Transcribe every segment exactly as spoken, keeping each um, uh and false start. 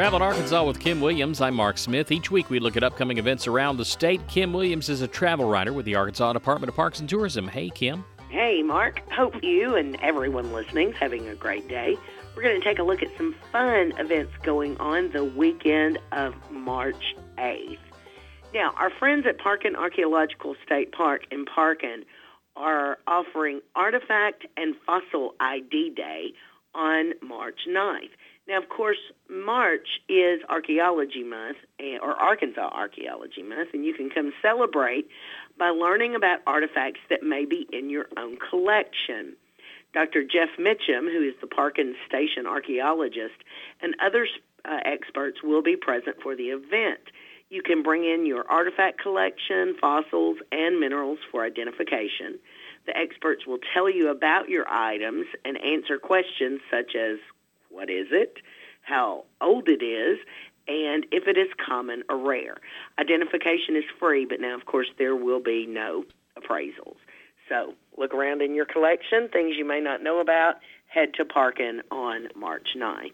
Travel in Arkansas with Kim Williams. I'm Mark Smith. Each week we look at upcoming events around the state. Kim Williams is a travel writer with the Arkansas Department of Parks and Tourism. Hey, Kim. Hey, Mark. Hope you and everyone listening is having a great day. We're going to take a look at some fun events going on the weekend of March eighth. Now, our friends at Parkin Archaeological State Park in Parkin are offering Artifact and Fossil I D Day on March ninth. Now, of course, March is Archaeology Month, or Arkansas Archaeology Month, and you can come celebrate by learning about artifacts that may be in your own collection. Doctor Jeff Mitchum, who is the Parkin Station archaeologist, and other uh, experts will be present for the event. You can bring in your artifact collection, fossils, and minerals for identification. The experts will tell you about your items and answer questions such as, what is it, how old it is, and if it is common or rare. Identification is free, but now, of course, there will be no appraisals. So look around in your collection, things you may not know about, head to Parkin on March ninth.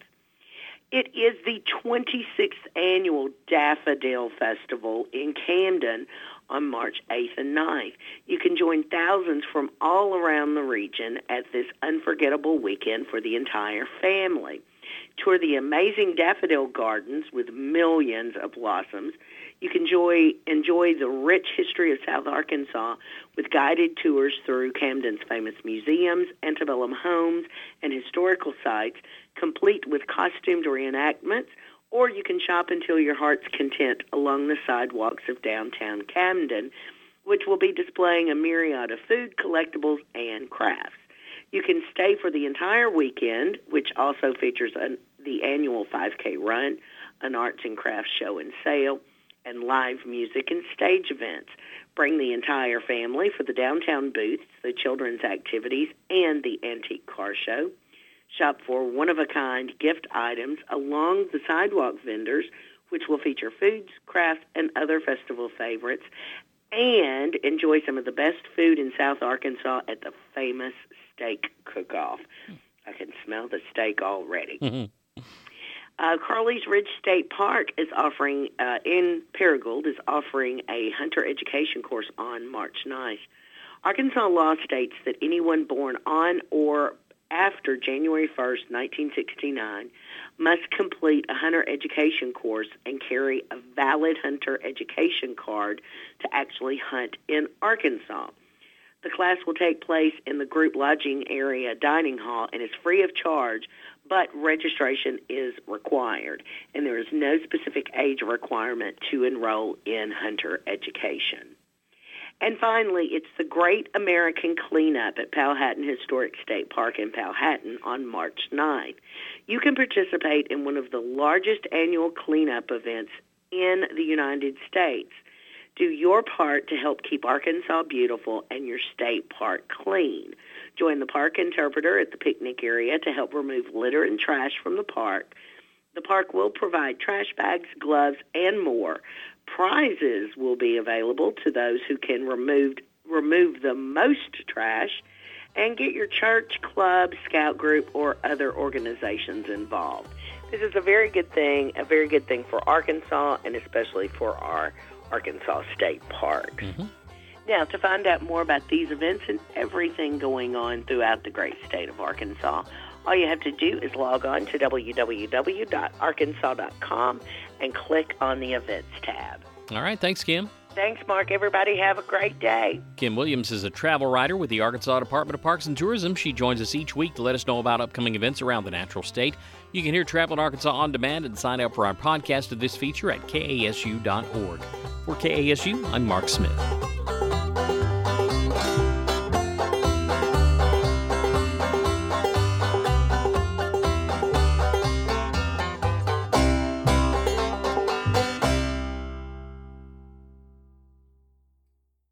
It is the twenty-sixth Annual Daffodil Festival in Camden on March eighth and ninth. You can join thousands from all around the region at this unforgettable weekend for the entire family. Tour the amazing daffodil gardens with millions of blossoms. You can enjoy, enjoy the rich history of South Arkansas with guided tours through Camden's famous museums, antebellum homes, and historical sites, complete with costumed reenactments, or you can shop until your heart's content along the sidewalks of downtown Camden, which will be displaying a myriad of food, collectibles, and crafts. You can stay for the entire weekend, which also features an, the annual five K run, an arts and crafts show and sale, and live music and stage events. Bring the entire family for the downtown booths, the children's activities, and the antique car show. Shop for one-of-a-kind gift items along the sidewalk vendors, which will feature foods, crafts, and other festival favorites, and enjoy some of the best food in South Arkansas at the famous steak cook-off. I can smell the steak already. Mm-hmm. Uh, Carly's Ridge State Park is offering, uh, in Paragould, is offering a hunter education course on March ninth. Arkansas law states that anyone born on or after January first, nineteen sixty-nine, must complete a hunter education course and carry a valid hunter education card to actually hunt in Arkansas. The class will take place in the group lodging area dining hall and is free of charge, but registration is required, and there is no specific age requirement to enroll in hunter education. And finally, it's the Great American Cleanup at Powhatan Historic State Park in Powhatan on March ninth. You can participate in one of the largest annual cleanup events in the United States. Do your part to help keep Arkansas beautiful and your state park clean. Join the park interpreter at the picnic area to help remove litter and trash from the park. The park will provide trash bags, gloves, and more. Prizes will be available to those who can remove remove the most trash, and get your church, club, scout group, or other organizations involved. This is a very good thing, a very good thing for Arkansas, and especially for our Arkansas state parks. Mm-hmm. Now, to find out more about these events and everything going on throughout the great state of Arkansas, all you have to do is log on to w w w dot arkansas dot com and click on the Events tab. All right. Thanks, Kim. Thanks, Mark. Everybody have a great day. Kim Williams is a travel writer with the Arkansas Department of Parks and Tourism. She joins us each week to let us know about upcoming events around the natural state. You can hear Travel in Arkansas on demand and sign up for our podcast of this feature at k a s u dot org. For K A S U, I'm Mark Smith.